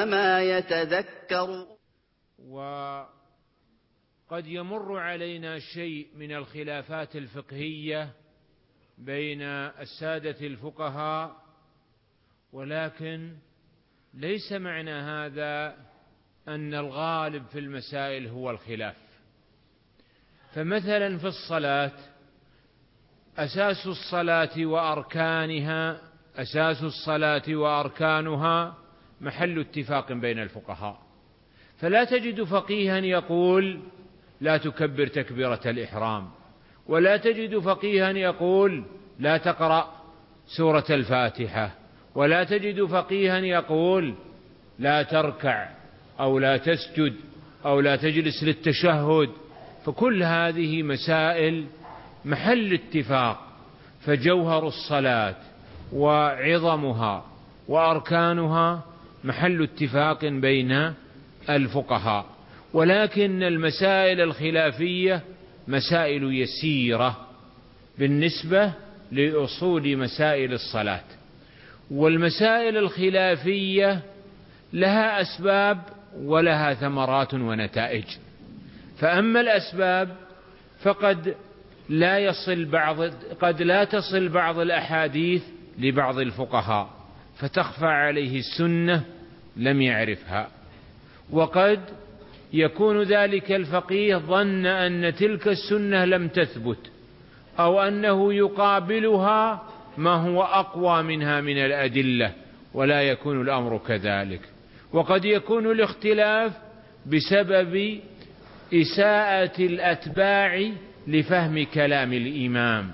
وما يتذكر. وقد يمر علينا شيء من الخلافات الفقهية بين السادة الفقهاء، ولكن ليس معنى هذا أن الغالب في المسائل هو الخلاف. فمثلا في الصلاة، أساس الصلاة وأركانها محل اتفاق بين الفقهاء، فلا تجد فقيها يقول لا تكبر تكبيرة الإحرام، ولا تجد فقيها يقول لا تقرأ سورة الفاتحة، ولا تجد فقيها يقول لا تركع أو لا تسجد أو لا تجلس للتشهد. فكل هذه مسائل محل اتفاق، فجوهر الصلاة وعظمها وأركانها محل اتفاق بين الفقهاء. ولكن المسائل الخلافية مسائل يسيرة بالنسبة لأصول مسائل الصلاة، والمسائل الخلافية لها أسباب ولها ثمرات ونتائج. فأما الأسباب فقد لا تصل بعض الأحاديث لبعض الفقهاء فتخفى عليه السنة لم يعرفها، وقد يكون ذلك الفقيه ظن أن تلك السنة لم تثبت، أو أنه يقابلها ما هو أقوى منها من الأدلة، ولا يكون الأمر كذلك. وقد يكون الاختلاف بسبب إساءة الأتباع لفهم كلام الإمام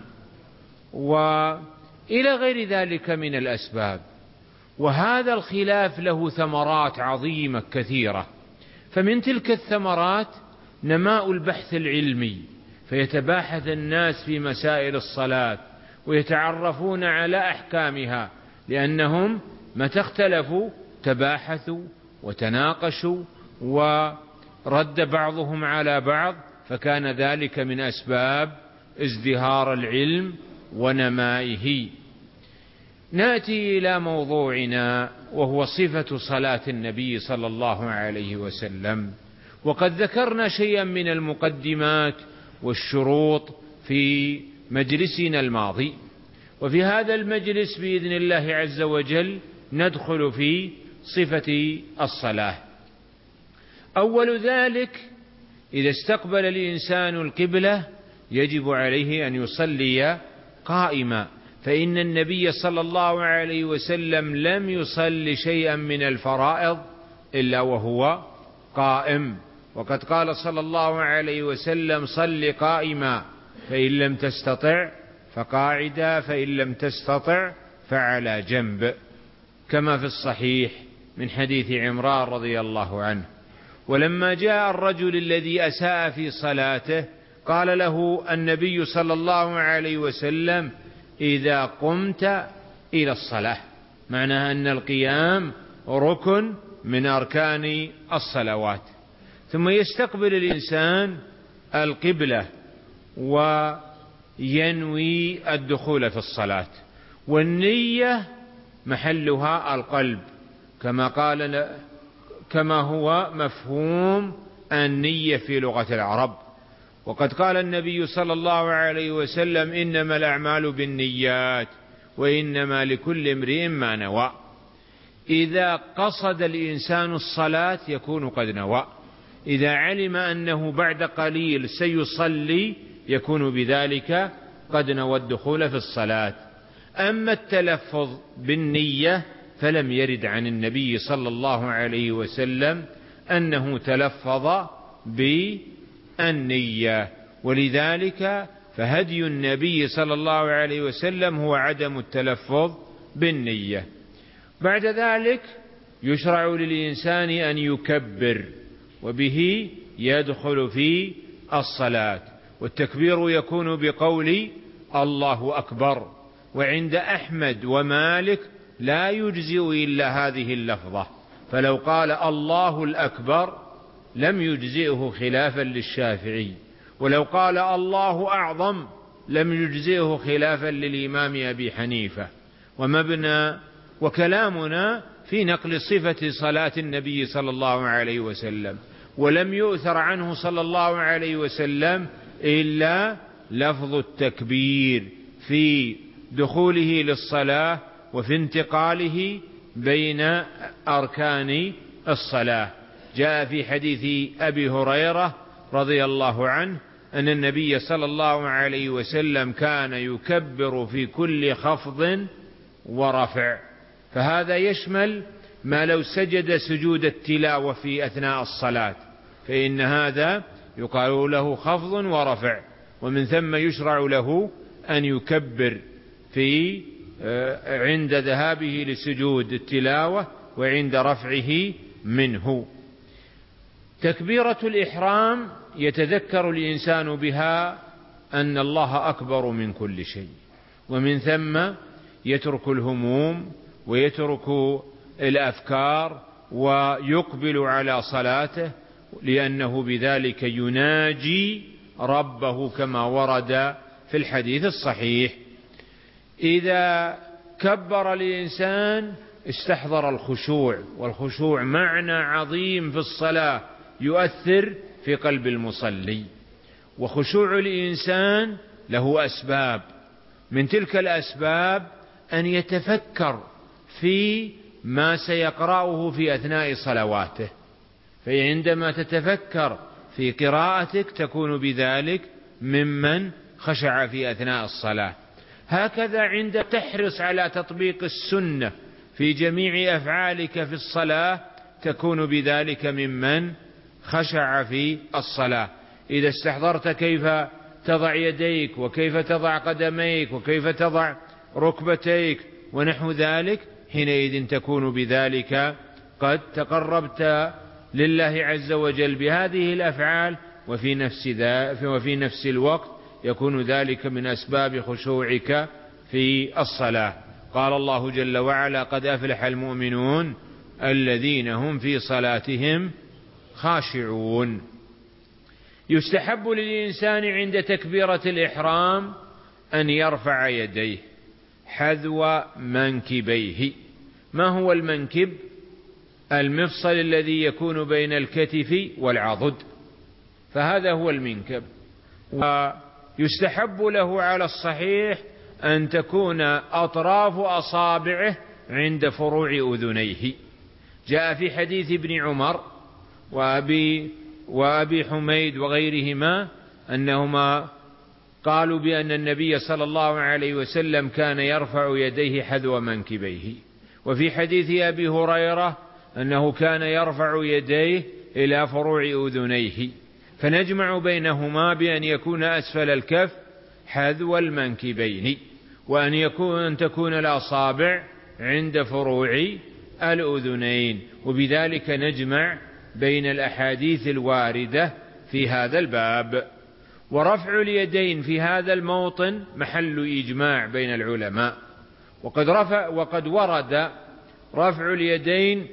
وإلى غير ذلك من الأسباب. وهذا الخلاف له ثمرات عظيمة كثيرة، فمن تلك الثمرات نماء البحث العلمي، فيتباحث الناس في مسائل الصلاة ويتعرفون على أحكامها، لأنهم متى اختلفوا تباحثوا وتناقشوا ورد بعضهم على بعض، فكان ذلك من أسباب ازدهار العلم ونمائه. نأتي إلى موضوعنا، وهو صفة صلاة النبي صلى الله عليه وسلم. وقد ذكرنا شيئا من المقدمات والشروط في مجلسنا الماضي، وفي هذا المجلس بإذن الله عز وجل ندخل في صفة الصلاة. أول ذلك إذا استقبل الإنسان القبلة يجب عليه أن يصلي قائما، فإن النبي صلى الله عليه وسلم لم يصل شيئا من الفرائض إلا وهو قائم. وقد قال صلى الله عليه وسلم صل قائما فإن لم تستطع فقاعدا فإن لم تستطع فعلى جنب، كما في الصحيح من حديث عمران رضي الله عنه. ولما جاء الرجل الذي أساء في صلاته قال له النبي صلى الله عليه وسلم إذا قمت إلى الصلاة، معناها أن القيام ركن من أركان الصلوات. ثم يستقبل الإنسان القبلة وينوي الدخول في الصلاة، والنية محلها القلب كما هو مفهوم النية في لغة العرب. وقد قال النبي صلى الله عليه وسلم إنما الأعمال بالنيات وإنما لكل امرئ ما نوى. إذا قصد الإنسان الصلاة يكون قد نوى، إذا علم أنه بعد قليل سيصلي يكون بذلك قد نوى الدخول في الصلاة. أما التلفظ بالنية فلم يرد عن النبي صلى الله عليه وسلم أنه تلفظ بالنية، ولذلك فهدي النبي صلى الله عليه وسلم هو عدم التلفظ بالنية. بعد ذلك يشرع للإنسان أن يكبر، وبه يدخل في الصلاة. والتكبير يكون بقول الله أكبر، وعند أحمد ومالك لا يجزئ إلا هذه اللفظة، فلو قال الله الأكبر لم يجزئه خلافا للشافعي، ولو قال الله أعظم لم يجزئه خلافا للإمام أبي حنيفة. وكلامنا في نقل صفة صلاة النبي صلى الله عليه وسلم، ولم يؤثر عنه صلى الله عليه وسلم إلا لفظ التكبير في دخوله للصلاة وفي انتقاله بين أركان الصلاة. جاء في حديث أبي هريرة رضي الله عنه أن النبي صلى الله عليه وسلم كان يكبر في كل خفض ورفع، فهذا يشمل ما لو سجد سجود التلاوة في أثناء الصلاة، فإن هذا يقال له خفض ورفع، ومن ثم يشرع له أن يكبر في عند ذهابه لسجود التلاوة وعند رفعه منه. تكبيرة الإحرام يتذكر الإنسان بها أن الله أكبر من كل شيء، ومن ثم يترك الهموم ويترك الأفكار ويقبل على صلاته، لأنه بذلك يناجي ربه كما ورد في الحديث الصحيح. إذا كبر الإنسان استحضر الخشوع، والخشوع معنى عظيم في الصلاة يؤثر في قلب المصلي. وخشوع الإنسان له أسباب، من تلك الأسباب أن يتفكر في ما سيقرأه في أثناء صلواته، فعندما تتفكر في قراءتك تكون بذلك ممن خشع في أثناء الصلاة. هكذا عند تحرص على تطبيق السنة في جميع أفعالك في الصلاة تكون بذلك ممن خشع في الصلاة. إذا استحضرت كيف تضع يديك وكيف تضع قدميك وكيف تضع ركبتيك ونحو ذلك، حينئذ تكون بذلك قد تقربت لله عز وجل بهذه الأفعال، وفي نفس الوقت يكون ذلك من أسباب خشوعك في الصلاة. قال الله جل وعلا: قد أفلح المؤمنون الذين هم في صلاتهم خاشعون. يستحب للإنسان عند تكبيرة الإحرام أن يرفع يديه حذو منكبيه. ما هو المنكب؟ المفصل الذي يكون بين الكتف والعضد، فهذا هو المنكب. ويستحب له على الصحيح أن تكون أطراف أصابعه عند فروع أذنيه. جاء في حديث ابن عمر وأبي حميد وغيرهما أنهما قالوا بأن النبي صلى الله عليه وسلم كان يرفع يديه حذو منكبيه. وفي حديث أبي هريرة أنه كان يرفع يديه إلى فروع أذنيه. فنجمع بينهما بأن يكون أسفل الكف حذو المنكبين، وأن تكون الأصابع عند فروع الأذنين، وبذلك نجمع بين الأحاديث الواردة في هذا الباب. ورفع اليدين في هذا الموطن محل إجماع بين العلماء، وقد ورد رفع اليدين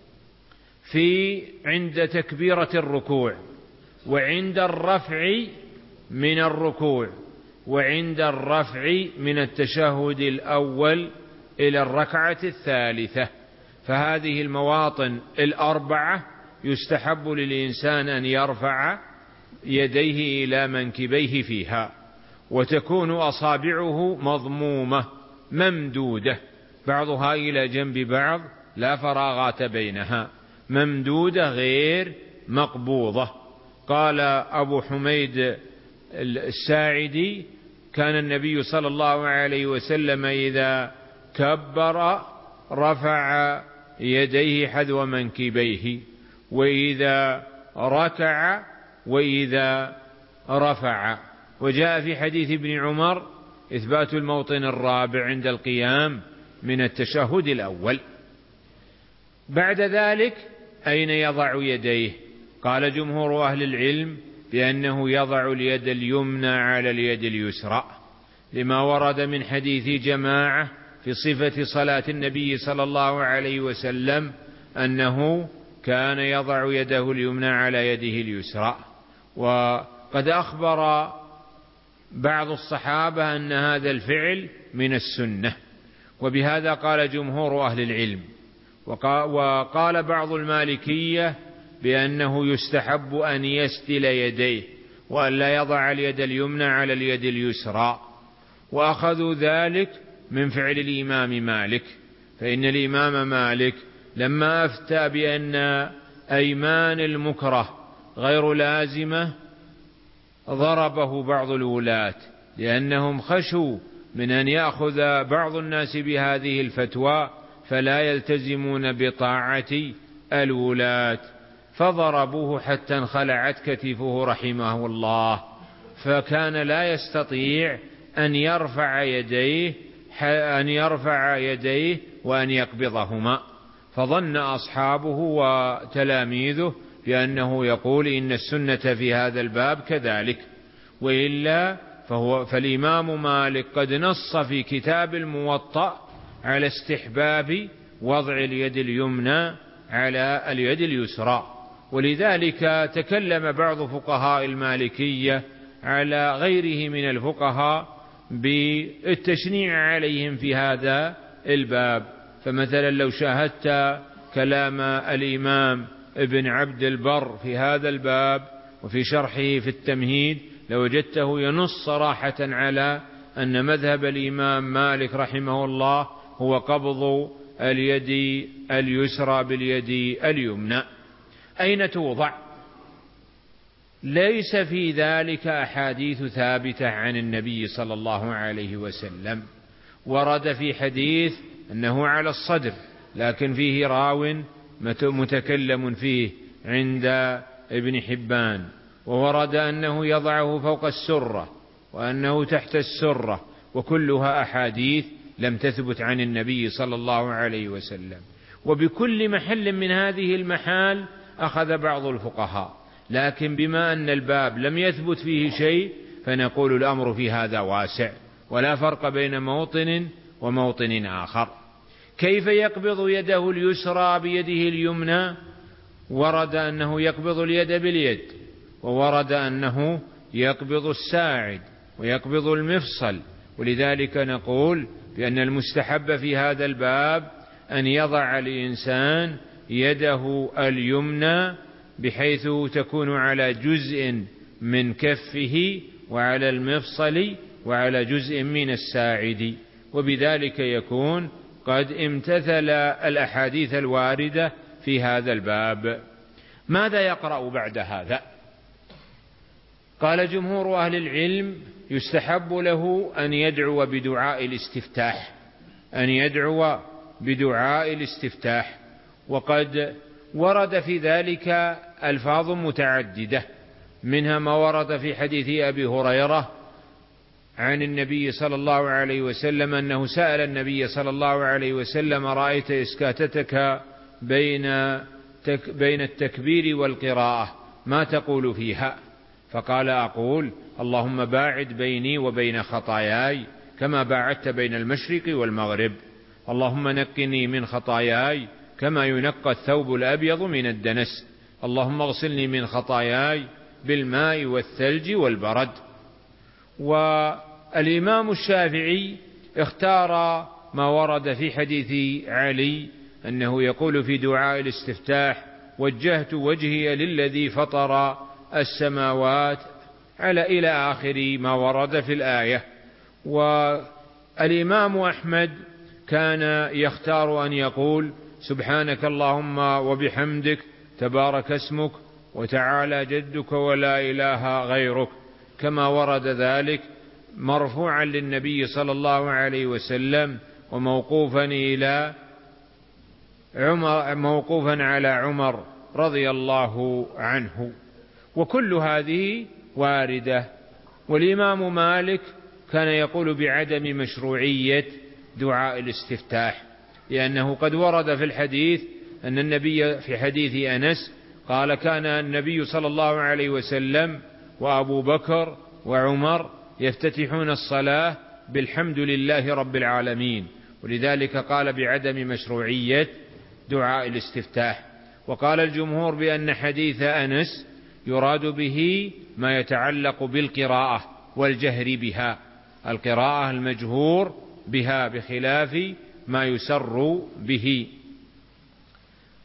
عند تكبيرة الركوع، وعند الرفع من الركوع، وعند الرفع من التشهد الأول إلى الركعة الثالثة. فهذه المواطن الأربعة يستحب للإنسان أن يرفع يديه إلى منكبيه فيها، وتكون أصابعه مضمومة ممدودة، بعضها إلى جنب بعض لا فراغات بينها، ممدودة غير مقبوضة. قال أبو حميد الساعدي: كان النبي صلى الله عليه وسلم إذا كبر رفع يديه حذو منكبيه، وإذا ركع وإذا رفع. وجاء في حديث ابن عمر إثبات الموطن الرابع عند القيام من التشهد الأول. بعد ذلك أين يضع يديه؟ قال جمهور أهل العلم بأنه يضع اليد اليمنى على اليد اليسرى، لما ورد من حديث جماعة في صفة صلاة النبي صلى الله عليه وسلم أنه كان يضع يده اليمنى على يده اليسرى. وقد أخبر بعض الصحابة أن هذا الفعل من السنة، وبهذا قال جمهور أهل العلم. وقال بعض المالكية بأنه يستحب أن يسدل يديه وأن لا يضع اليد اليمنى على اليد اليسرى، وأخذوا ذلك من فعل الإمام مالك، فإن الإمام مالك لما أفتى بأن أيمان المكره غير لازمة ضربه بعض الولاة، لأنهم خشوا من أن يأخذ بعض الناس بهذه الفتوى فلا يلتزمون بطاعة الولاة، فضربوه حتى انخلعت كتفه رحمه الله، فكان لا يستطيع أن يرفع يديه وأن يقبضهما، فظن أصحابه وتلاميذه بأنه يقول إن السنة في هذا الباب كذلك، وإلا فالإمام مالك قد نص في كتاب الموطأ على استحباب وضع اليد اليمنى على اليد اليسرى. ولذلك تكلم بعض فقهاء المالكية على غيره من الفقهاء بالتشنيع عليهم في هذا الباب. فمثلا لو شاهدت كلام الإمام ابن عبد البر في هذا الباب وفي شرحه في التمهيد لوجدته ينص صراحة على أن مذهب الإمام مالك رحمه الله هو قبض اليد اليسرى باليد اليمنى. أين توضع؟ ليس في ذلك أحاديث ثابتة عن النبي صلى الله عليه وسلم. ورد في حديث أنه على الصدر، لكن فيه راو متكلم فيه عند ابن حبان، وورد أنه يضعه فوق السرة وأنه تحت السرة، وكلها أحاديث لم تثبت عن النبي صلى الله عليه وسلم. وبكل محل من هذه المحال أخذ بعض الفقهاء، لكن بما أن الباب لم يثبت فيه شيء فنقول الأمر في هذا واسع، ولا فرق بين موطن وموطن آخر. كيف يقبض يده اليسرى بيده اليمنى؟ ورد أنه يقبض اليد باليد، وورد أنه يقبض الساعد ويقبض المفصل، ولذلك نقول بأن المستحب في هذا الباب أن يضع الإنسان يده اليمنى بحيث تكون على جزء من كفه وعلى المفصل وعلى جزء من الساعد، وبذلك يكون قد امتثل الأحاديث الواردة في هذا الباب. ماذا يقرأ بعد هذا؟ قال جمهور أهل العلم يستحب له أن يدعو بدعاء الاستفتاح، وقد ورد في ذلك ألفاظ متعددة، منها ما ورد في حديث أبي هريرة عن النبي صلى الله عليه وسلم أنه سأل النبي صلى الله عليه وسلم: رأيت إسكاتتك بين التكبير والقراءة ما تقول فيها؟ فقال: أقول اللهم باعد بيني وبين خطاياي كما باعدت بين المشرق والمغرب، اللهم نقني من خطاياي كما ينقى الثوب الأبيض من الدنس، اللهم اغسلني من خطاياي بالماء والثلج والبرد. والإمام الشافعي اختار ما ورد في حديث علي أنه يقول في دعاء الاستفتاح: وجهت وجهي للذي فطر السماوات إلى آخر ما ورد في الآية. والإمام أحمد كان يختار أن يقول: سبحانك اللهم وبحمدك تبارك اسمك وتعالى جدك ولا إله غيرك، كما ورد ذلك مرفوعا للنبي صلى الله عليه وسلم موقوفا على عمر رضي الله عنه. وكل هذه واردة. والإمام مالك كان يقول بعدم مشروعية دعاء الاستفتاح، لأنه قد ورد في الحديث أن النبي في حديث أنس قال: كان النبي صلى الله عليه وسلم وأبو بكر وعمر يفتتحون الصلاة بالحمد لله رب العالمين، ولذلك قال بعدم مشروعية دعاء الاستفتاح. وقال الجمهور بأن حديث أنس يراد به ما يتعلق بالقراءة والجهر بها، القراءة المجهور بها بخلاف ما يسر به.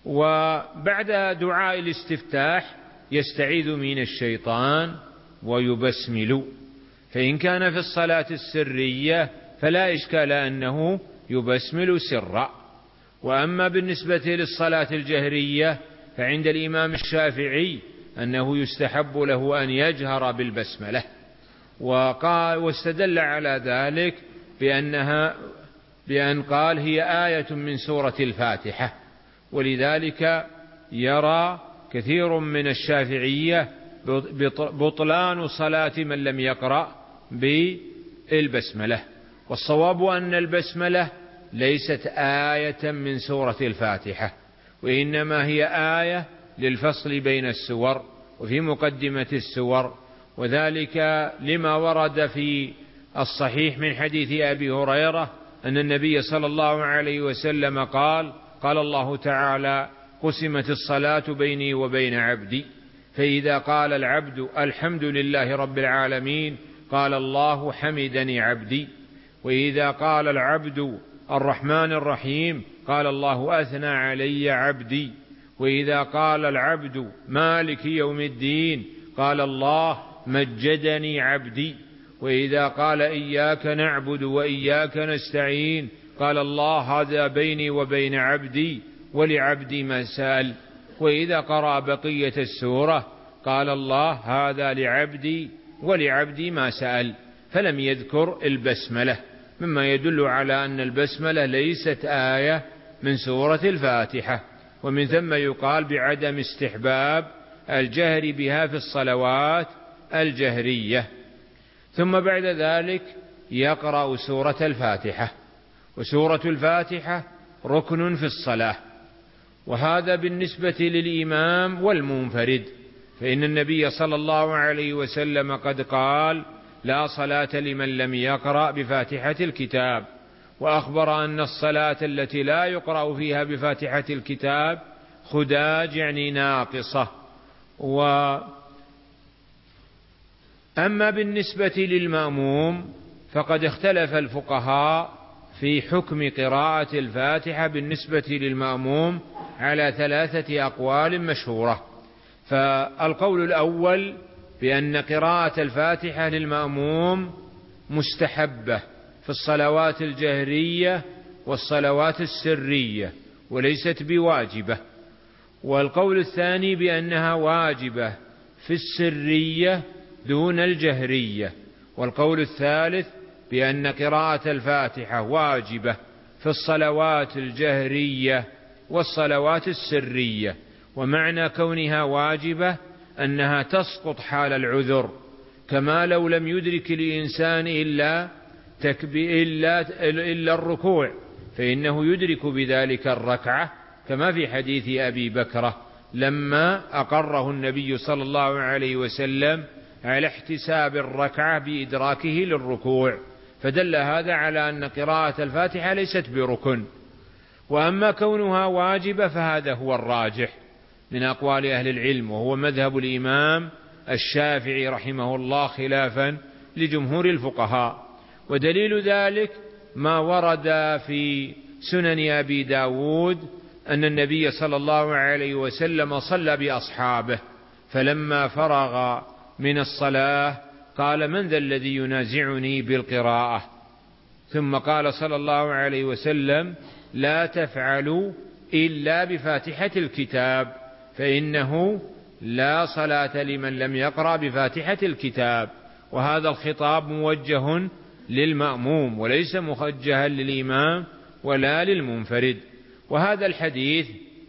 وبعد دعاء الاستفتاح يستعيذ من الشيطان ويبسمل. فإن كان في الصلاة السرية فلا إشكال أنه يبسمل سرا. وأما بالنسبة للصلاة الجهرية فعند الإمام الشافعي أنه يستحب له أن يجهر بالبسملة، واستدل على ذلك بأن قال هي آية من سورة الفاتحة، ولذلك يرى كثير من الشافعية بطلان صلاة من لم يقرأ بالبسملة. والصواب أن البسملة ليست آية من سورة الفاتحة، وإنما هي آية للفصل بين السور وفي مقدمة السور، وذلك لما ورد في الصحيح من حديث أبي هريرة أن النبي صلى الله عليه وسلم قال الله تعالى: قسمت الصلاة بيني وبين عبدي، فإذا قال العبد الحمد لله رب العالمين قال الله حمدني عبدي، وإذا قال العبد الرحمن الرحيم قال الله أثنى علي عبدي، وإذا قال العبد مالك يوم الدين قال الله مجدني عبدي، وإذا قال إياك نعبد وإياك نستعين قال الله هذا بيني وبين عبدي ولعبدي ما سأل، وإذا قرأ بقية السورة قال الله هذا لعبدي ولعبدي ما سأل، فلم يذكر البسملة، مما يدل على أن البسملة ليست آية من سورة الفاتحة. ومن ثم يقال بعدم استحباب الجهر بها في الصلوات الجهرية. ثم بعد ذلك يقرأ سورة الفاتحة، وسورة الفاتحة ركن في الصلاة، وهذا بالنسبة للإمام والمنفرد، فإن النبي صلى الله عليه وسلم قد قال: لا صلاة لمن لم يقرأ بفاتحة الكتاب، وأخبر أن الصلاة التي لا يقرأ فيها بفاتحة الكتاب خداج يعني ناقصة. أما بالنسبة للمأموم فقد اختلف الفقهاء في حكم قراءة الفاتحة بالنسبة للمأموم على 3 أقوال مشهورة. فالقول الأول بأن قراءة الفاتحة للمأموم مستحبة في الصلوات الجهرية والصلوات السرية وليست بواجبة. والقول الثاني بأنها واجبة في السرية دون الجهرية. والقول الثالث بأن قراءة الفاتحة واجبة في الصلوات الجهرية والصلوات السرية، ومعنى كونها واجبة أنها تسقط حال العذر، كما لو لم يدرك الإنسان إلا الركوع فإنه يدرك بذلك الركعة، كما في حديث أبي بكرة لما أقره النبي صلى الله عليه وسلم على احتساب الركعة بإدراكه للركوع، فدل هذا على أن قراءة الفاتحة ليست بركن. وأما كونها واجبة فهذا هو الراجح من أقوال أهل العلم، وهو مذهب الإمام الشافعي رحمه الله خلافا لجمهور الفقهاء. ودليل ذلك ما ورد في سنن أبي داود أن النبي صلى الله عليه وسلم صلى بأصحابه، فلما فرغ من الصلاة قال: من ذا الذي ينازعني بالقراءة؟ ثم قال صلى الله عليه وسلم: لا تفعلوا إلا بفاتحة الكتاب، فإنه لا صلاة لمن لم يقرأ بفاتحة الكتاب. وهذا الخطاب موجه للمأموم وليس موجها للإمام ولا للمنفرد. وهذا الحديث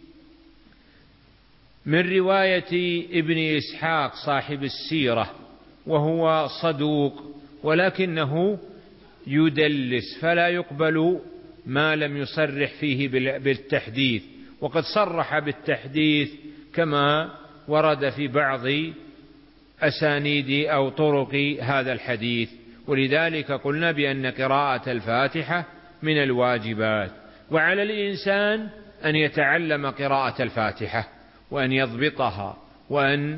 من رواية ابن إسحاق صاحب السيرة، وهو صدوق ولكنه يدلس، فلا يقبل ما لم يصرح فيه بالتحديث، وقد صرح بالتحديث كما ورد في بعض أسانيد أو طرق هذا الحديث. ولذلك قلنا بأن قراءة الفاتحة من الواجبات، وعلى الإنسان أن يتعلم قراءة الفاتحة وأن يضبطها وأن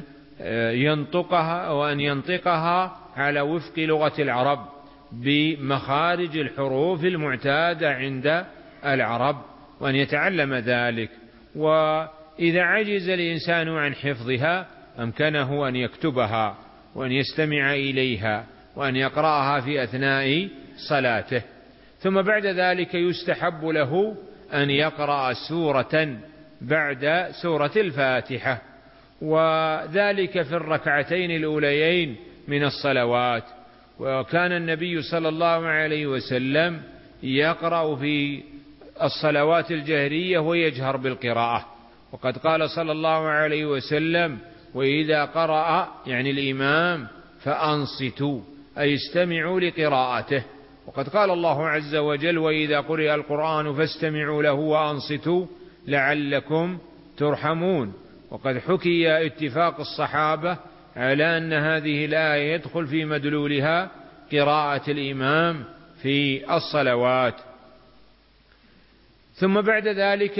ينطقها على وفق لغة العرب بمخارج الحروف المعتادة عند العرب، وأن يتعلم ذلك. وإذا عجز الإنسان عن حفظها أمكنه أن يكتبها وأن يستمع إليها وأن يقرأها في أثناء صلاته. ثم بعد ذلك يستحب له أن يقرأ سورة بعد سورة الفاتحة، وذلك في الركعتين الأوليين من الصلوات. وكان النبي صلى الله عليه وسلم يقرأ في الصلوات الجهرية ويجهر بالقراءة، وقد قال صلى الله عليه وسلم: وإذا قرأ يعني الإمام فأنصتوا، أي استمعوا لقراءته. وقد قال الله عز وجل: وإذا قرئ القرآن فاستمعوا له وأنصتوا لعلكم ترحمون. وقد حكي اتفاق الصحابة على أن هذه الآية يدخل في مدلولها قراءة الإمام في الصلوات. ثم بعد ذلك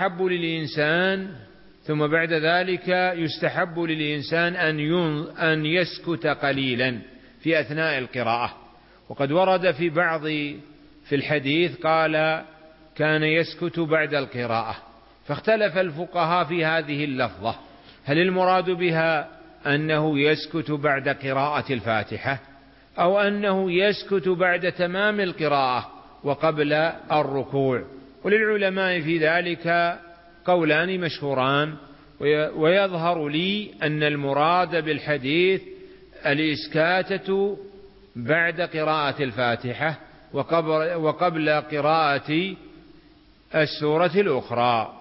يستحب للإنسان أن يسكت قليلا في أثناء القراءة. وقد ورد في الحديث قال: كان يسكت بعد القراءة. فاختلف الفقهاء في هذه اللفظة، هل المراد بها أنه يسكت بعد قراءة الفاتحة، أو أنه يسكت بعد تمام القراءة وقبل الركوع؟ وللعلماء في ذلك قولان مشهوران، ويظهر لي أن المراد بالحديث الإسكاتة بعد قراءة الفاتحة وقبل قراءة السورة الأخرى.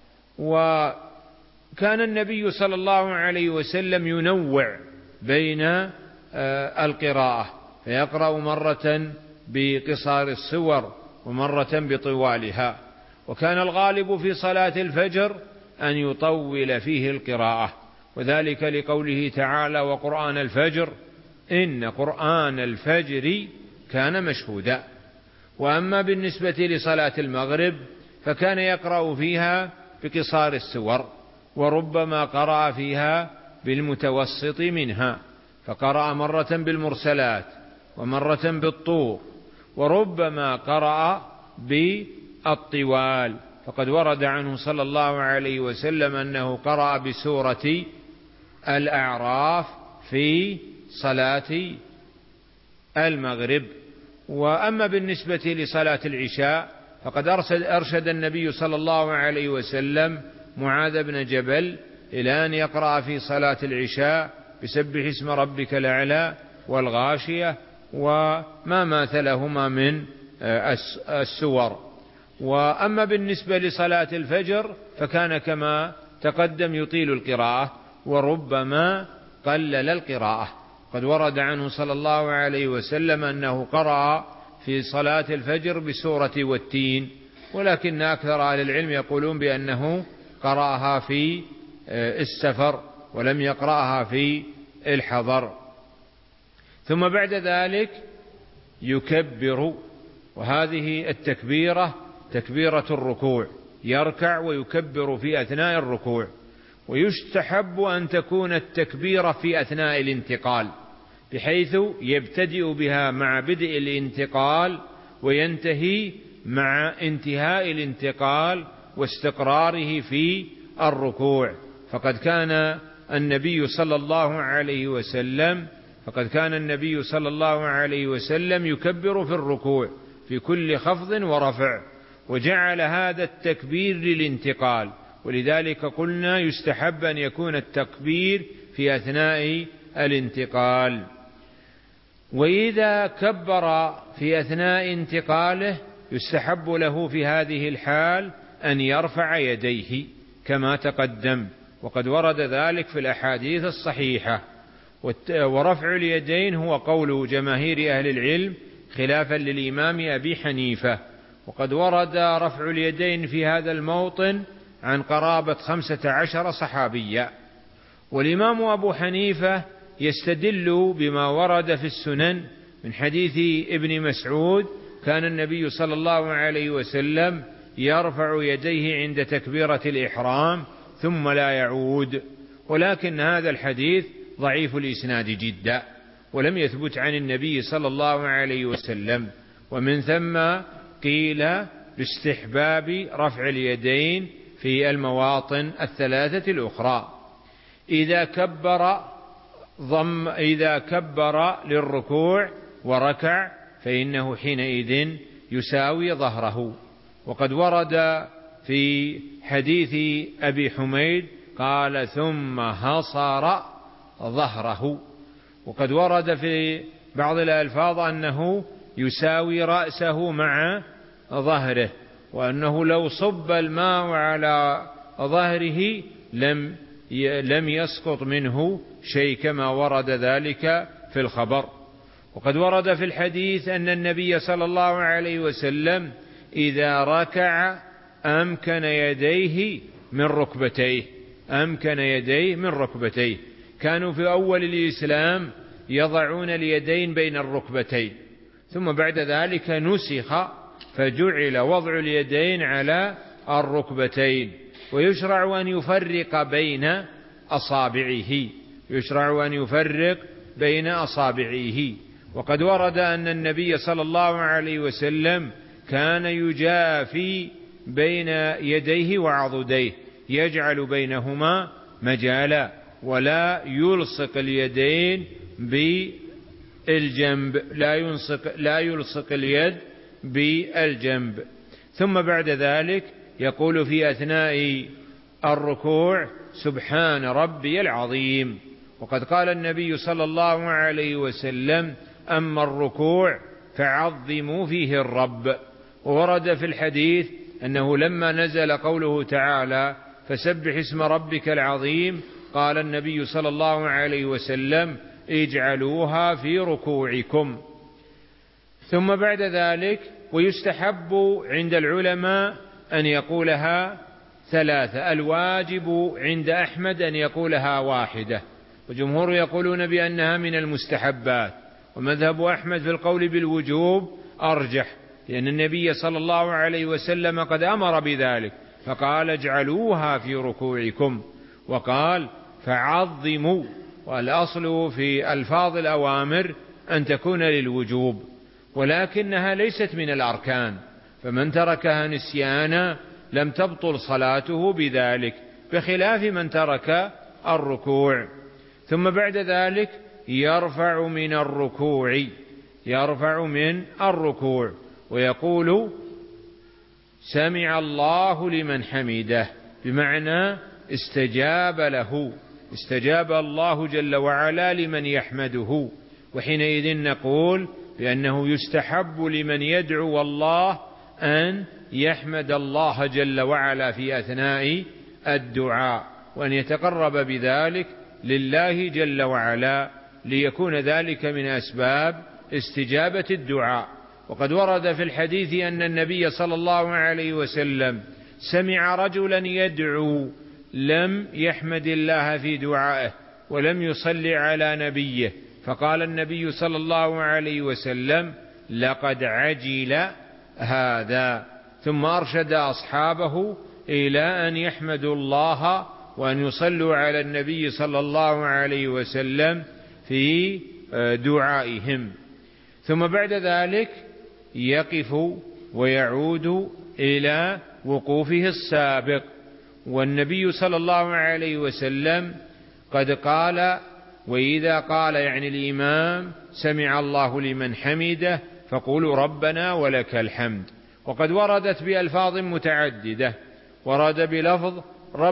وكان النبي صلى الله عليه وسلم ينوع بين القراءة، فيقرأ مرة بقصار السور ومرة بطوالها. وكان الغالب في صلاة الفجر أن يطول فيه القراءة، وذلك لقوله تعالى: وقرآن الفجر إن قرآن الفجر كان مشهودا. وأما بالنسبة لصلاة المغرب فكان يقرأ فيها بقصار السور، وربما قرأ فيها بالمتوسط منها، فقرأ مرة بالمرسلات ومرة بالطور، وربما قرأ بالطوال. فقد ورد عنه صلى الله عليه وسلم أنه قرأ بسورة الأعراف في صلاة المغرب. وأما بالنسبة لصلاة العشاء فقد أرشد النبي صلى الله عليه وسلم معاذ بن جبل إلى أن يقرأ في صلاة العشاء بسبح اسم ربك الأعلى والغاشية وما ماثلهما من السور. وأما بالنسبة لصلاة الفجر فكان كما تقدم يطيل القراءة وربما قلل القراءة. قد ورد عنه صلى الله عليه وسلم أنه قرأ في صلاة الفجر بسورة والتين، ولكن أكثر أهل العلم يقولون بأنه قرأها في السفر ولم يقرأها في الحضر. ثم بعد ذلك يكبر، وهذه التكبيرة تكبيرة الركوع، يركع ويكبر في أثناء الركوع. ويستحب أن تكون التكبيرة في أثناء الانتقال، بحيث يبتدئ بها مع بدء الانتقال وينتهي مع انتهاء الانتقال واستقراره في الركوع. فقد كان النبي صلى الله عليه وسلم يكبر في الركوع في كل خفض ورفع، وجعل هذا التكبير للانتقال، ولذلك قلنا يستحب أن يكون التكبير في أثناء الانتقال. وإذا كبر في أثناء انتقاله يستحب له في هذه الحال أن يرفع يديه كما تقدم، وقد ورد ذلك في الأحاديث الصحيحة. ورفع اليدين هو قول جماهير أهل العلم خلافا للإمام أبي حنيفة. وقد ورد رفع اليدين في هذا الموطن عن قرابة 15 صحابيا. والإمام أبو حنيفة يستدل بما ورد في السنن من حديث ابن مسعود: كان النبي صلى الله عليه وسلم يرفع يديه عند تكبيرة الإحرام ثم لا يعود. ولكن هذا الحديث ضعيف الإسناد جدا، ولم يثبت عن النبي صلى الله عليه وسلم. ومن ثم قيل باستحباب رفع اليدين في المواطن الثلاثة الأخرى. إذا كبر للركوع وركع فإنه حينئذ يساوي ظهره. وقد ورد في حديث أبي حميد قال ثم هصر ظهره. وقد ورد في بعض الألفاظ أنه يساوي رأسه مع ظهره، وأنه لو صب الماء على ظهره لم يسقط منه شيء كما ورد ذلك في الخبر. وقد ورد في الحديث أن النبي صلى الله عليه وسلم إذا ركع أمكن يديه من ركبتيه. كانوا في أول الإسلام يضعون اليدين بين الركبتين، ثم بعد ذلك نسخ فجعل وضع اليدين على الركبتين. ويشرع أن يفرق بين أصابعه. وقد ورد أن النبي صلى الله عليه وسلم كان يجافي بين يديه وعضديه، يجعل بينهما مجالا، ولا يلصق اليدين بالجنب، لا يلصق اليد بالجنب. ثم بعد ذلك يقول في أثناء الركوع سبحان ربي العظيم. وقد قال النبي صلى الله عليه وسلم أما الركوع فعظموا فيه الرب. وورد في الحديث أنه لما نزل قوله تعالى فسبح اسم ربك العظيم قال النبي صلى الله عليه وسلم اجعلوها في ركوعكم. ثم بعد ذلك ويستحب عند العلماء أن يقولها ثلاثة، الواجب عند أحمد أن يقولها واحدة، وجمهور يقولون بأنها من المستحبات، ومذهب أحمد في القول بالوجوب أرجح، لأن النبي صلى الله عليه وسلم قد أمر بذلك فقال اجعلوها في ركوعكم، وقال فعظموا، والأصل في ألفاظ الأوامر أن تكون للوجوب، ولكنها ليست من الأركان، فمن تركها نسيانا لم تبطل صلاته بذلك، بخلاف من ترك الركوع. ثم بعد ذلك يرفع من الركوع ويقول سمع الله لمن حمده، بمعنى استجاب الله جل وعلا لمن يحمده. وحينئذ نقول بأنه يستحب لمن يدعو الله أن يحمد الله جل وعلا في أثناء الدعاء، وأن يتقرب بذلك لله جل وعلا، ليكون ذلك من أسباب استجابة الدعاء. وقد ورد في الحديث أن النبي صلى الله عليه وسلم سمع رجلا يدعو لم يحمد الله في دعائه ولم يصلي على نبيه، فقال النبي صلى الله عليه وسلم لقد عجل هذا، ثم أرشد أصحابه إلى أن يحمدوا الله وأن يصلوا على النبي صلى الله عليه وسلم في دعائهم. ثم بعد ذلك يقف ويعود إلى وقوفه السابق. والنبي صلى الله عليه وسلم قد قال وإذا قال يعني الإمام سمع الله لمن حمده فقولوا ربنا ولك الحمد. وقد وردت بألفاظ متعددة، ورد بلفظ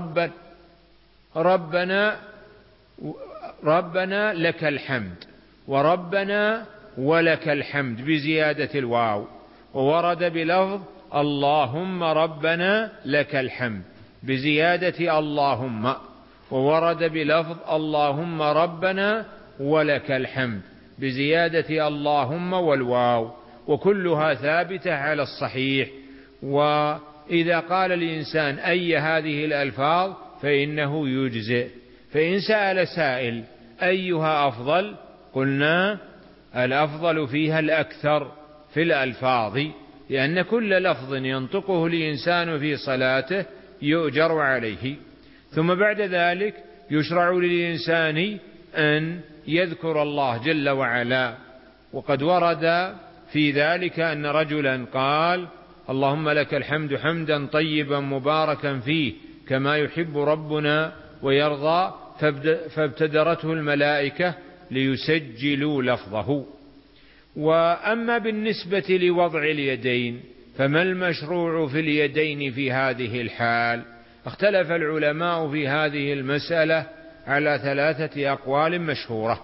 ربنا لك الحمد، وربنا ولك الحمد بزيادة الواو، وورد بلفظ اللهم ربنا لك الحمد بزيادة اللهم، وورد بلفظ اللهم ربنا ولك الحمد بزيادة اللهم والواو، وكلها ثابتة على الصحيح. وإذا قال الإنسان أي هذه الألفاظ فإنه يجزئ. فإن سأل سائل أيها أفضل قلنا الأفضل فيها الأكثر في الألفاظ، لأن كل لفظ ينطقه الإنسان في صلاته يؤجر عليه. ثم بعد ذلك يشرع للإنسان أن يذكر الله جل وعلا، وقد ورد في ذلك أن رجلا قال اللهم لك الحمد حمدا طيبا مباركا فيه كما يحب ربنا ويرضى، فابتدرته الملائكة ليسجلوا لفظه. وأما بالنسبة لوضع اليدين فما المشروع في اليدين في هذه الحال؟ اختلف العلماء في هذه المسألة على 3 أقوال مشهورة.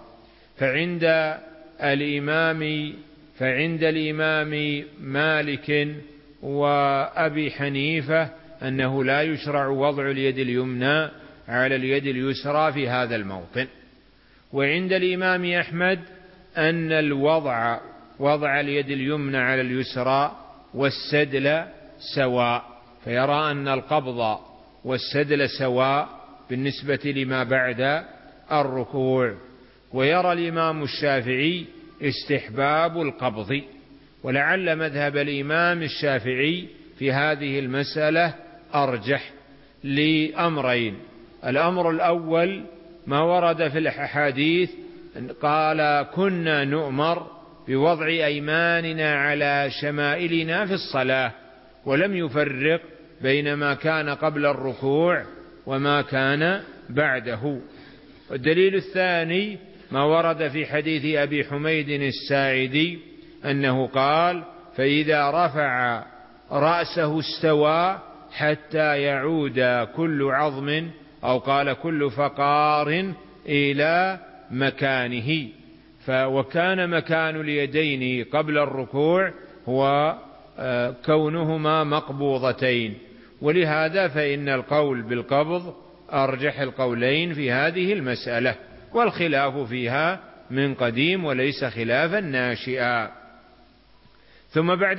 فعند الإمام مالك وأبي حنيفة أنه لا يشرع وضع اليد اليمنى على اليد اليسرى في هذا الموطن. وعند الإمام أحمد أن وضع اليد اليمنى على اليسرى والسدل سواء، فيرى أن القبض والسدل سواء بالنسبة لما بعد الركوع. ويرى الإمام الشافعي استحباب القبض، ولعل مذهب الإمام الشافعي في هذه المسألة أرجح لأمرين. الأمر الأول ما ورد في الأحاديث، قال كنا نؤمر بوضع أيماننا على شمائلنا في الصلاة، ولم يفرق بين ما كان قبل الركوع وما كان بعده. والدليل الثاني ما ورد في حديث أبي حميد الساعدي أنه قال فإذا رفع رأسه استوى حتى يعود كل عظم، أو قال كل فقار إلى مكانه. وكان مكان اليدين قبل الركوع هو كونهما مقبوضتين، ولهذا فإن القول بالقبض أرجح القولين في هذه المسألة، والخلاف فيها من قديم وليس خلافا ناشئا. ثم بعد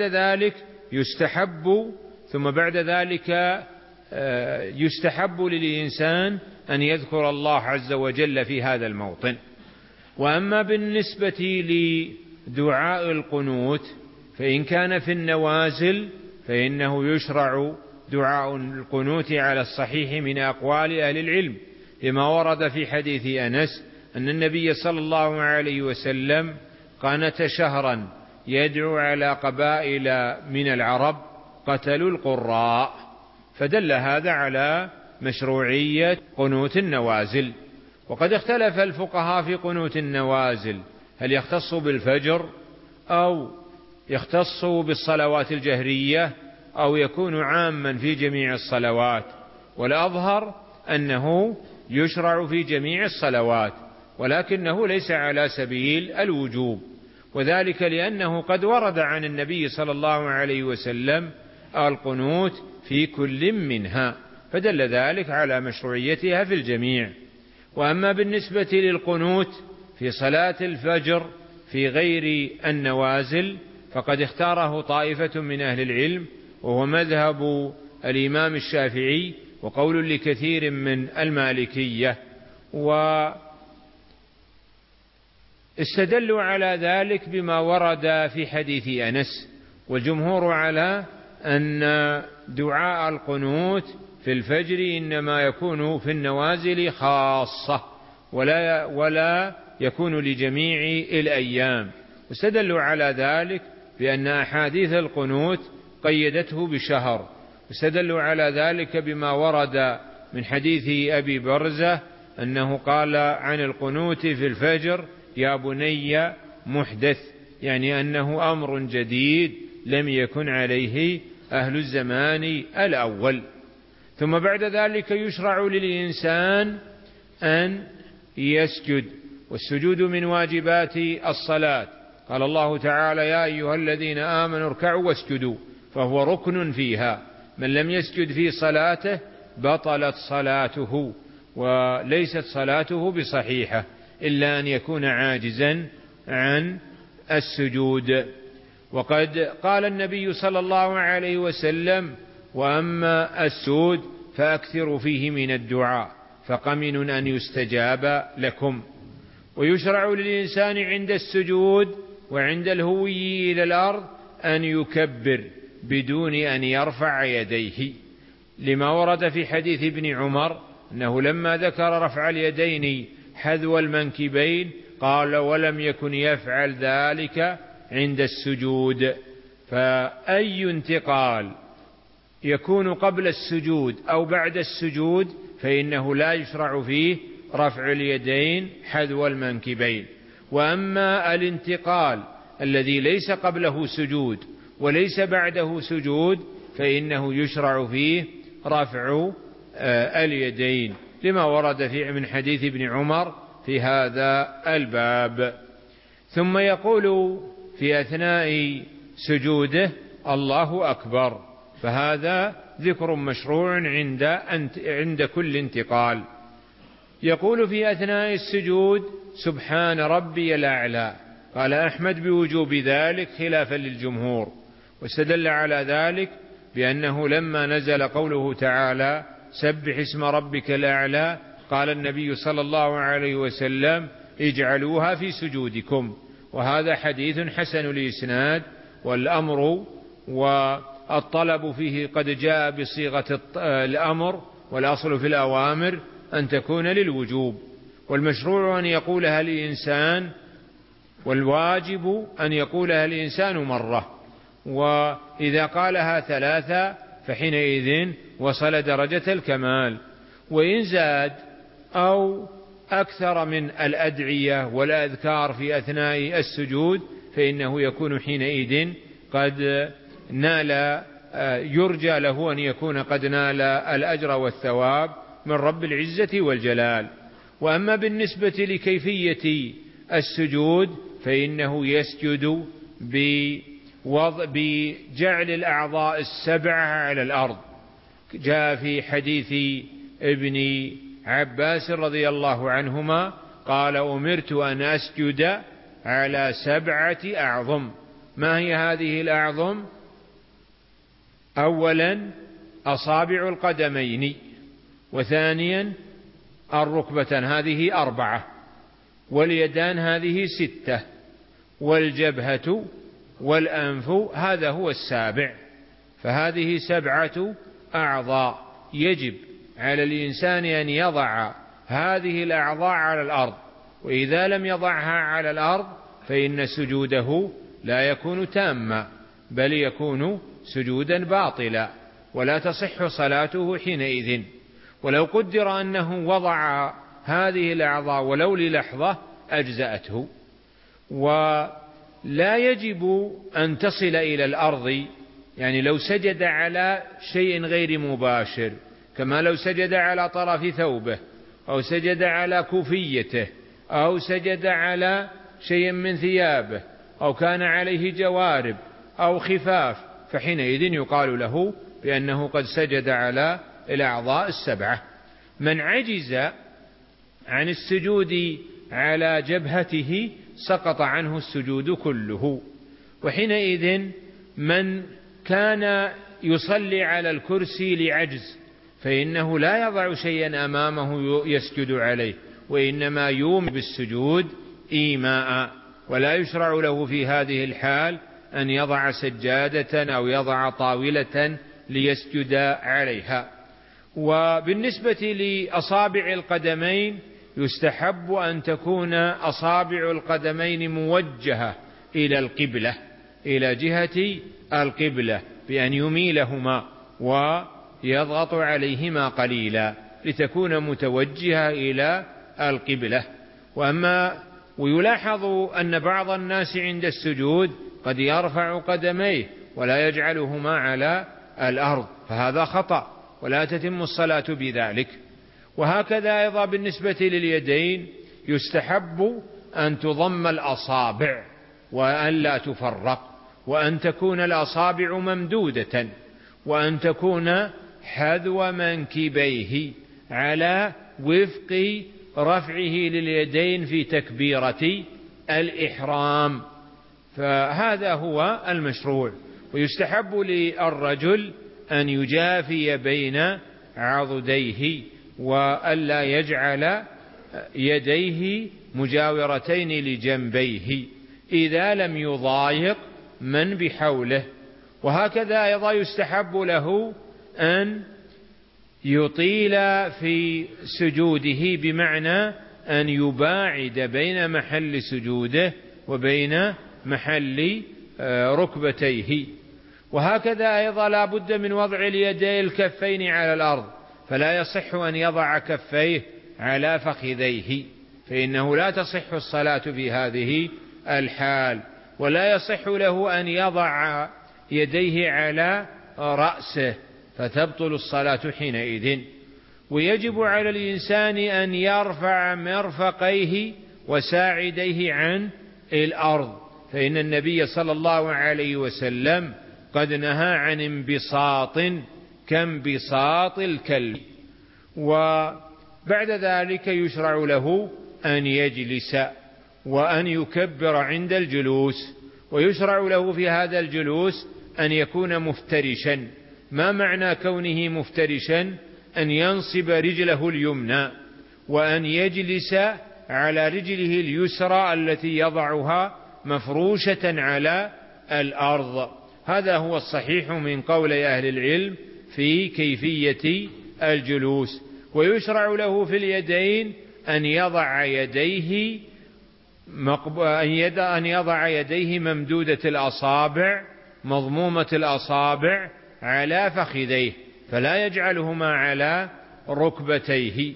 ذلك يستحب للإنسان أن يذكر الله عز وجل في هذا الموطن. وأما بالنسبة لدعاء القنوت فإن كان في النوازل فإنه يشرع دعاء القنوت على الصحيح من أقوال أهل العلم، لما ورد في حديث أنس أن النبي صلى الله عليه وسلم قنت شهرا يدعو على قبائل من العرب قتلوا القراء، فدل هذا على مشروعية قنوت النوازل. وقد اختلف الفقهاء في قنوت النوازل، هل يختص بالفجر أو يختص بالصلوات الجهرية أو يكون عاما في جميع الصلوات؟ والأظهر أنه يشرع في جميع الصلوات، ولكنه ليس على سبيل الوجوب، وذلك لأنه قد ورد عن النبي صلى الله عليه وسلم القنوت في كل منها، فدل ذلك على مشروعيتها في الجميع. وأما بالنسبة للقنوت في صلاة الفجر في غير النوازل فقد اختاره طائفة من أهل العلم، وهو مذهب الإمام الشافعي وقول لكثير من المالكية، واستدلوا على ذلك بما ورد في حديث أنس. والجمهور على أن دعاء القنوت في الفجر إنما يكون في النوازل خاصة ولا يكون لجميع الأيام، واستدلوا على ذلك بأن أحاديث القنوت قيدته بشهر، واستدلوا على ذلك بما ورد من حديث أبي برزة أنه قال عن القنوت في الفجر يا بني محدث، يعني أنه أمر جديد لم يكن عليه أهل الزمان الأول. ثم بعد ذلك يشرع للإنسان أن يسجد، والسجود من واجبات الصلاة، قال الله تعالى يا أيها الذين آمنوا اركعوا واسجدوا، فهو ركن فيها، من لم يسجد في صلاته بطلت صلاته وليست صلاته بصحيحة إلا أن يكون عاجزا عن السجود. وقد قال النبي صلى الله عليه وسلم وأما السجود فأكثروا فيه من الدعاء فقمن أن يستجاب لكم. ويشرع للإنسان عند السجود وعند الهوي إلى الأرض أن يكبر بدون أن يرفع يديه، لما ورد في حديث ابن عمر أنه لما ذكر رفع اليدين حذو المنكبين قال ولم يكن يفعل ذلك عند السجود. فأي انتقال يكون قبل السجود أو بعد السجود فإنه لا يشرع فيه رفع اليدين حذو المنكبين. وأما الانتقال الذي ليس قبله سجود وليس بعده سجود فإنه يشرع فيه رفع اليدين، لما ورد من حديث ابن عمر في هذا الباب. ثم يقول في أثناء سجوده الله أكبر، فهذا ذكر مشروع عند كل انتقال. يقول في أثناء السجود سبحان ربي الأعلى، قال أحمد بوجوب ذلك خلافا للجمهور، واستدل على ذلك بأنه لما نزل قوله تعالى سبح اسم ربك الأعلى قال النبي صلى الله عليه وسلم اجعلوها في سجودكم، وهذا حديث حسن الإسناد، والأمر والطلب فيه قد جاء بصيغة الأمر، والأصل في الأوامر أن تكون للوجوب، والمشروع أن يقولها الإنسان، والواجب أن يقولها الإنسان مرة، وإذا قالها ثلاثة فحينئذ وصل درجة الكمال. وإن زاد أو أكثر من الأدعية والأذكار في أثناء السجود فإنه يكون حينئذ قد نال، يرجى له أن يكون قد نال الأجر والثواب من رب العزة والجلال. وأما بالنسبة لكيفية السجود فإنه يسجد بجعل الأعضاء السبعة على الأرض. جاء في حديث ابن عباس رضي الله عنهما قال أمرت أن أسجد على 7 أعظم. ما هي هذه الأعظم؟ أولا أصابع القدمين، وثانيا الركبتان هذه 4، واليدان هذه 6، والجبهة والأنف هذا هو 7. فهذه 7 أعضاء يجب على الإنسان أن يضع هذه الأعضاء على الأرض، وإذا لم يضعها على الأرض فإن سجوده لا يكون تاما، بل يكون سجودا باطلا ولا تصح صلاته حينئذ. ولو قدر أنه وضع هذه الأعضاء ولو للحظة أجزأته. ولا يجب أن تصل إلى الأرض، يعني لو سجد على شيء غير مباشر، كما لو سجد على طرف ثوبه أو سجد على كوفيته أو سجد على شيء من ثيابه أو كان عليه جوارب أو خفاف، فحينئذ يقال له بأنه قد سجد على الأعضاء 7. من عجز عن السجود على جبهته سقط عنه السجود كله. وحينئذ من كان يصلي على الكرسي لعجز فإنه لا يضع شيئا أمامه يسجد عليه، وإنما يومي بالسجود إيماء، ولا يشرع له في هذه الحال أن يضع سجادة أو يضع طاولة ليسجد عليها. وبالنسبة لأصابع القدمين يستحب أن تكون أصابع القدمين موجهة إلى القبلة، إلى جهة القبلة، بأن يميلهما ويضغط عليهما قليلا لتكون متوجهة إلى القبلة. ويلاحظ أن بعض الناس عند السجود قد يرفع قدميه ولا يجعلهما على الأرض، فهذا خطأ ولا تتم الصلاة بذلك. وهكذا أيضا بالنسبة لليدين يستحب أن تضم الأصابع وأن لا تفرق، وأن تكون الأصابع ممدودة، وأن تكون حذو منكبيه على وفق رفعه لليدين في تكبيرة الإحرام، فهذا هو المشروع. ويستحب للرجل أن يجافي بين عضديه وألا يجعل يديه مجاورتين لجنبيه إذا لم يضايق من بحوله. وهكذا أيضا يستحب له أن يطيل في سجوده، بمعنى أن يباعد بين محل سجوده وبين محل ركبتيه، وهكذا أيضا لا بد من وضع اليدين الكفين على الأرض، فلا يصح أن يضع كفيه على فخذيه، فإنه لا تصح الصلاة في هذه الحال. ولا يصح له أن يضع يديه على رأسه، فتبطل الصلاة حينئذ. ويجب على الإنسان أن يرفع مرفقيه وساعديه عن الأرض، فإن النبي صلى الله عليه وسلم قد نهى عن انبساط كانبساط الكلب. وبعد ذلك يشرع له أن يجلس وأن يكبر عند الجلوس، ويشرع له في هذا الجلوس أن يكون مفترشا. ما معنى كونه مفترشا؟ أن ينصب رجله اليمنى وأن يجلس على رجله اليسرى التي يضعها مفروشة على الأرض. هذا هو الصحيح من قول أهل العلم في كيفية الجلوس. ويشرع له في اليدين أن يضع يديه ممدودة الأصابع مضمومة الأصابع على فخذيه، فلا يجعلهما على ركبتيه،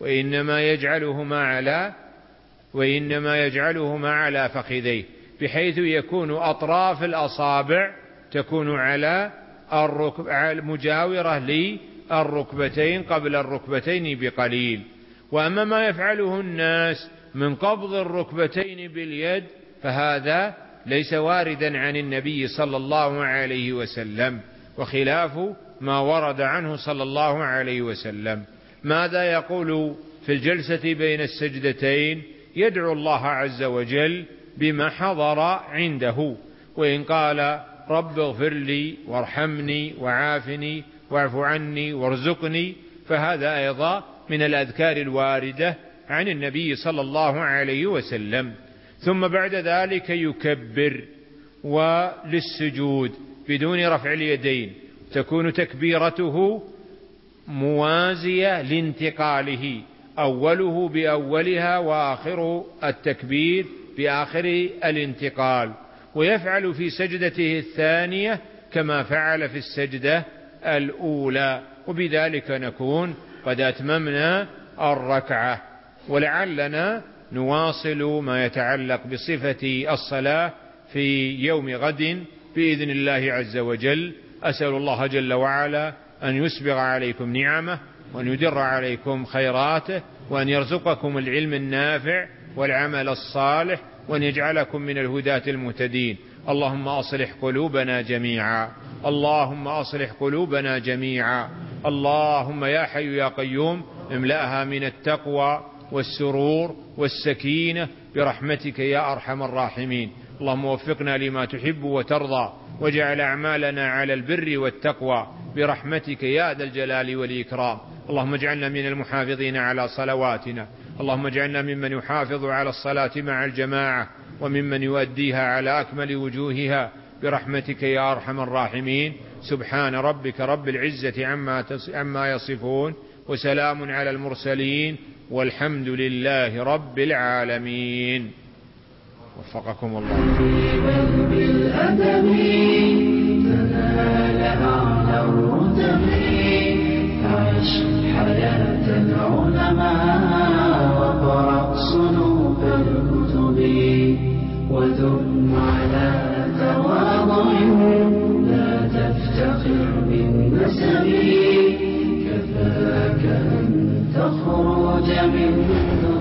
وإنما يجعلهما على فخذيه، بحيث يكون أطراف الأصابع تكون على مجاورة للركبتين قبل الركبتين بقليل. وأما ما يفعله الناس من قبض الركبتين باليد فهذا ليس واردا عن النبي صلى الله عليه وسلم، وخلاف ما ورد عنه صلى الله عليه وسلم. ماذا يقول في الجلسة بين السجدتين؟ يدعو الله عز وجل بما حضر عنده، وإن قال رب اغفر لي وارحمني وعافني واعف عني وارزقني فهذا أيضا من الأذكار الواردة عن النبي صلى الله عليه وسلم. ثم بعد ذلك يكبر وللسجود بدون رفع اليدين، تكون تكبيرته موازية لانتقاله، أوله بأولها وآخر التكبير بآخر الانتقال. ويفعل في سجدته الثانية كما فعل في السجدة الأولى، وبذلك نكون قد أتممنا الركعة. ولعلنا نواصل ما يتعلق بصفة الصلاة في يوم غد بإذن الله عز وجل. أسأل الله جل وعلا أن يسبغ عليكم نعمه وأن يدر عليكم خيراته وأن يرزقكم العلم النافع والعمل الصالح وأن يجعلكم من الهداة المهتدين. اللهم أصلح قلوبنا جميعا، اللهم أصلح قلوبنا جميعا. اللهم يا حي يا قيوم املأها من التقوى والسرور والسكينة برحمتك يا أرحم الراحمين. اللهم وفقنا لما تحب وترضى، واجعل أعمالنا على البر والتقوى برحمتك يا ذا الجلال والإكرام. اللهم اجعلنا من المحافظين على صلواتنا، اللهم اجعلنا ممن يحافظ على الصلاة مع الجماعة وممن يؤديها على أكمل وجوهها برحمتك يا أرحم الراحمين. سبحان ربك رب العزة عما يصفون، وسلام على المرسلين، والحمد لله رب العالمين. وفقكم الله. بالأدب تنال أعلى الرتب، عش حياة العلماء وقرأ صنوف الكتب، ودم على تواضع لا تفتخر بالنسب، كفاك أن تخرج من